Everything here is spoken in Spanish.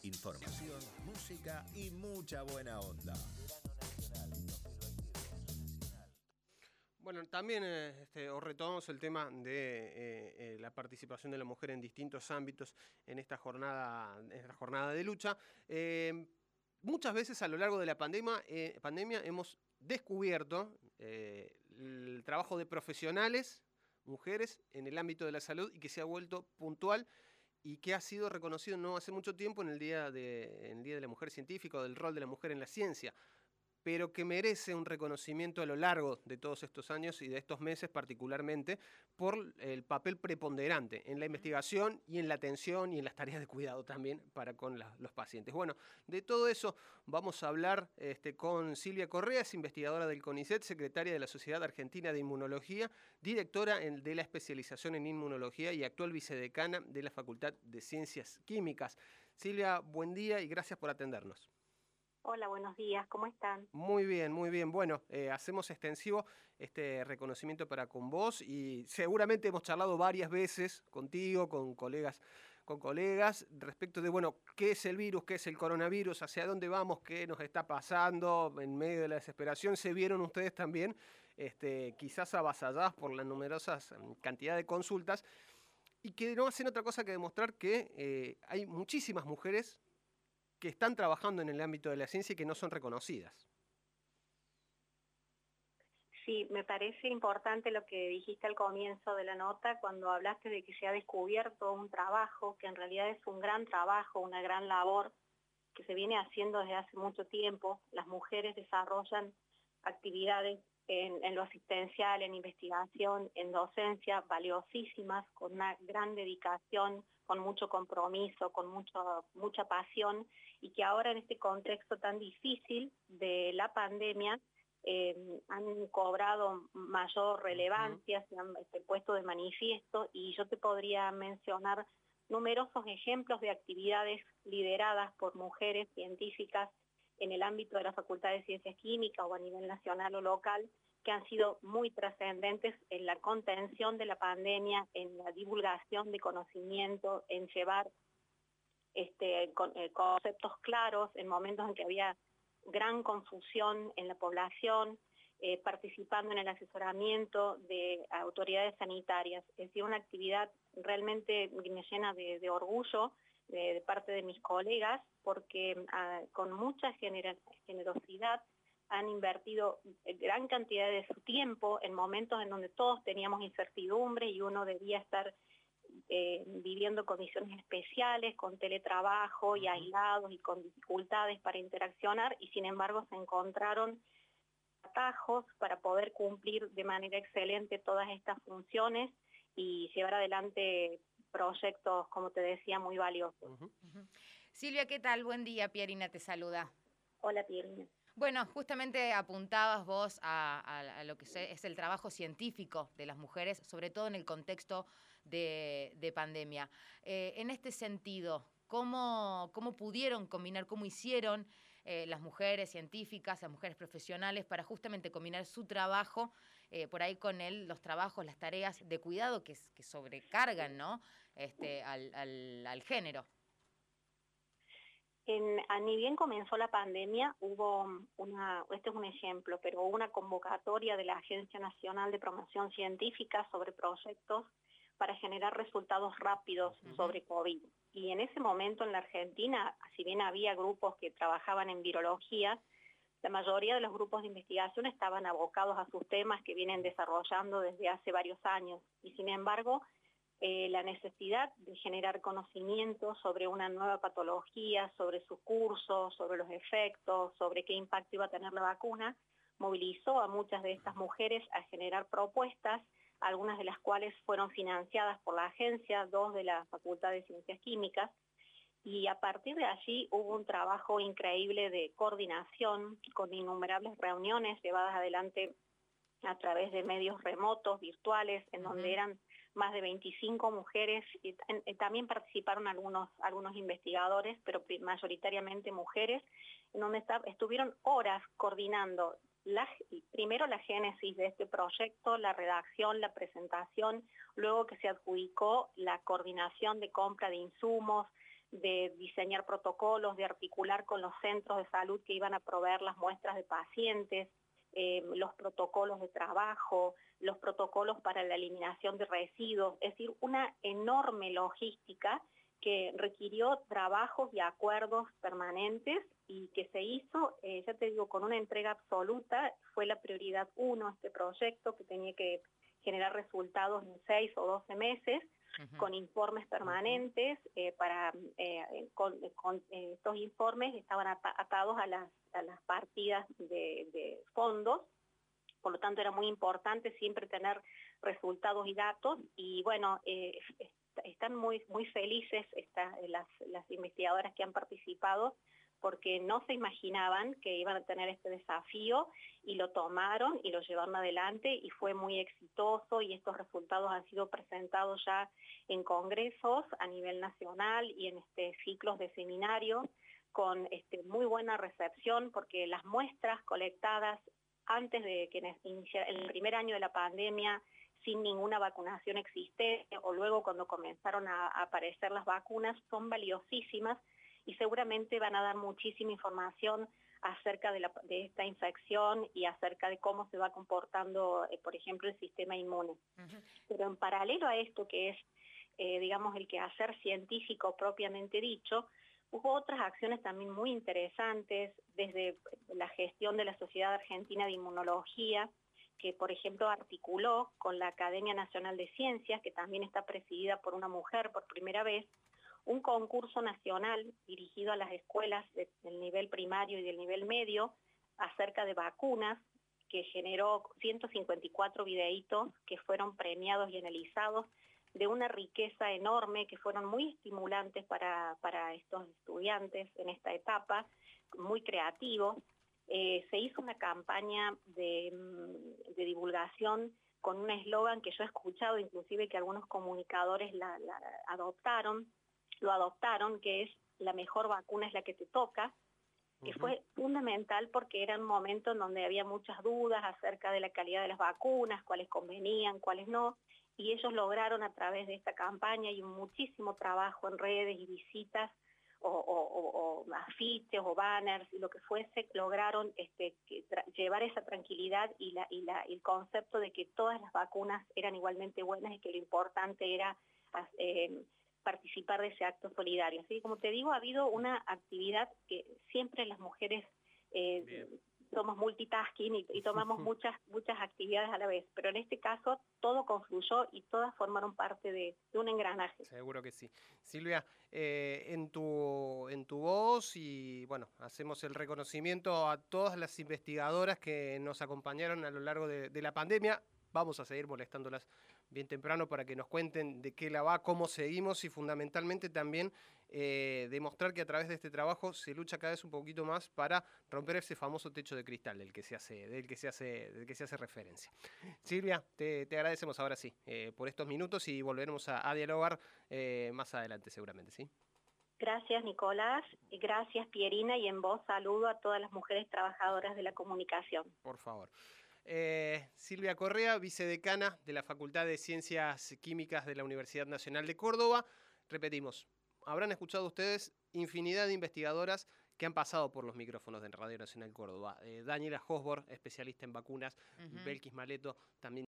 Información, música y mucha buena onda. Bueno, también os retomamos el tema de la participación de la mujer en distintos ámbitos en esta jornada de lucha. Muchas veces a lo largo de la pandemia hemos descubierto el trabajo de profesionales, mujeres, en el ámbito de la salud y que se ha vuelto puntual y que ha sido reconocido no hace mucho tiempo en el Día de la Mujer Científica o del rol de la mujer en la ciencia, pero que merece un reconocimiento a lo largo de todos estos años y de estos meses particularmente por el papel preponderante en la investigación y en la atención y en las tareas de cuidado también para con los pacientes. Bueno, de todo eso vamos a hablar con Silvia Correa, es investigadora del CONICET, secretaria de la Sociedad Argentina de Inmunología, directora de la especialización en inmunología y actual vicedecana de la Facultad de Ciencias Químicas. Silvia, buen día y gracias por atendernos. Hola, buenos días, ¿cómo están? Muy bien, muy bien. Bueno, hacemos extensivo este reconocimiento para con vos y seguramente hemos charlado varias veces contigo, con colegas, respecto de, bueno, qué es el virus, qué es el coronavirus, hacia dónde vamos, qué nos está pasando en medio de la desesperación. Se vieron ustedes también, quizás avasalladas por la numerosa cantidad de consultas y que no hacen otra cosa que demostrar que hay muchísimas mujeres que están trabajando en el ámbito de la ciencia y que no son reconocidas. Sí, me parece importante lo que dijiste al comienzo de la nota cuando hablaste de que se ha descubierto un trabajo que en realidad es un gran trabajo, una gran labor que se viene haciendo desde hace mucho tiempo. Las mujeres desarrollan actividades en lo asistencial, en investigación, en docencia, valiosísimas, con una gran dedicación, con mucho compromiso, con mucha pasión, y que ahora en este contexto tan difícil de la pandemia han cobrado mayor relevancia, se han puesto de manifiesto, y yo te podría mencionar numerosos ejemplos de actividades lideradas por mujeres científicas en el ámbito de la Facultad de Ciencias Químicas o a nivel nacional o local, que han sido muy trascendentes en la contención de la pandemia, en la divulgación de conocimiento, en llevar conceptos claros en momentos en que había gran confusión en la población, participando en el asesoramiento de autoridades sanitarias. Es decir, una actividad realmente que me llena de orgullo de parte de mis colegas, porque con mucha generosidad han invertido gran cantidad de su tiempo en momentos en donde todos teníamos incertidumbre y uno debía estar viviendo condiciones especiales, con teletrabajo y aislados y con dificultades para interaccionar, y sin embargo se encontraron atajos para poder cumplir de manera excelente todas estas funciones y llevar adelante proyectos, como te decía, muy valiosos. Silvia, ¿qué tal? Buen día, Pierina te saluda. Hola, Pierina. Bueno, justamente apuntabas vos a lo que es el trabajo científico de las mujeres, sobre todo en el contexto de pandemia. En este sentido, ¿cómo pudieron combinar, cómo hicieron las mujeres científicas, las mujeres profesionales para justamente combinar su trabajo por ahí con los trabajos, las tareas de cuidado que sobrecargan, ¿no? al género? Ni bien comenzó la pandemia, hubo este es un ejemplo, pero hubo una convocatoria de la Agencia Nacional de Promoción Científica sobre proyectos para generar resultados rápidos sobre COVID. Y en ese momento en la Argentina, si bien había grupos que trabajaban en virología, la mayoría de los grupos de investigación estaban abocados a sus temas que vienen desarrollando desde hace varios años. Y sin embargo, la necesidad de generar conocimiento sobre una nueva patología, sobre su curso, sobre los efectos, sobre qué impacto iba a tener la vacuna, movilizó a muchas de estas mujeres a generar propuestas, algunas de las cuales fueron financiadas por la agencia, 2 de la Facultad de Ciencias Químicas, y a partir de allí hubo un trabajo increíble de coordinación con innumerables reuniones llevadas adelante a través de medios remotos, virtuales, en donde eran más de 25 mujeres, y también participaron algunos investigadores, pero mayoritariamente mujeres, en donde estuvieron horas coordinando primero la génesis de este proyecto, la redacción, la presentación, luego que se adjudicó la coordinación de compra de insumos, de diseñar protocolos, de articular con los centros de salud que iban a proveer las muestras de pacientes, los protocolos de trabajo, los protocolos para la eliminación de residuos, es decir, una enorme logística que requirió trabajos y acuerdos permanentes y que se hizo, ya te digo, con una entrega absoluta. Fue la prioridad 1 este proyecto, que tenía que generar resultados en 6 o 12 meses, con informes permanentes. Estos informes estaban atados a las partidas de fondos. Por lo tanto, era muy importante siempre tener resultados y datos. Y bueno, están muy felices las investigadoras que han participado, porque no se imaginaban que iban a tener este desafío, y lo tomaron y lo llevaron adelante, y fue muy exitoso, y estos resultados han sido presentados ya en congresos a nivel nacional y en ciclos de seminarios con muy buena recepción, porque las muestras colectadas antes de que iniciara el primer año de la pandemia, sin ninguna vacunación existente, o luego cuando comenzaron a aparecer las vacunas, son valiosísimas y seguramente van a dar muchísima información acerca de esta infección y acerca de cómo se va comportando, por ejemplo, el sistema inmune. Pero en paralelo a esto, que es, digamos, el quehacer científico propiamente dicho, hubo otras acciones también muy interesantes, desde la gestión de la Sociedad Argentina de Inmunología, que por ejemplo articuló con la Academia Nacional de Ciencias, que también está presidida por una mujer por primera vez, un concurso nacional dirigido a las escuelas del nivel primario y del nivel medio acerca de vacunas, que generó 154 videitos que fueron premiados y analizados, de una riqueza enorme, que fueron muy estimulantes para estos estudiantes en esta etapa, muy creativos. Se hizo una campaña de divulgación con un eslogan que yo he escuchado, inclusive que algunos comunicadores lo adoptaron, que es: la mejor vacuna es la que te toca, que fue fundamental porque era un momento en donde había muchas dudas acerca de la calidad de las vacunas, cuáles convenían, cuáles no, y ellos lograron, a través de esta campaña y muchísimo trabajo en redes y visitas o afiches o banners y lo que fuese, lograron llevar esa tranquilidad y el concepto de que todas las vacunas eran igualmente buenas y que lo importante era participar de ese acto solidario. Así que, como te digo, ha habido una actividad que siempre las mujeres somos multitasking y tomamos muchas actividades a la vez, pero en este caso todo confluyó y todas formaron parte de un engranaje. Seguro que sí. Silvia, en tu voz, y bueno, hacemos el reconocimiento a todas las investigadoras que nos acompañaron a lo largo de la pandemia. Vamos a seguir molestándolas bien temprano para que nos cuenten de qué la va, cómo seguimos, y fundamentalmente también demostrar que a través de este trabajo se lucha cada vez un poquito más para romper ese famoso techo de cristal del que se hace referencia. Silvia, te agradecemos ahora sí por estos minutos, y volveremos a dialogar más adelante seguramente, ¿sí? Gracias, Nicolás, y gracias, Pierina, y en voz saludo a todas las mujeres trabajadoras de la comunicación. Por favor. Silvia Correa, vicedecana de la Facultad de Ciencias Químicas de la Universidad Nacional de Córdoba. Repetimos, habrán escuchado ustedes infinidad de investigadoras que han pasado por los micrófonos de Radio Nacional Córdoba. Daniela Hosborg, especialista en vacunas, Belkis Maleto, también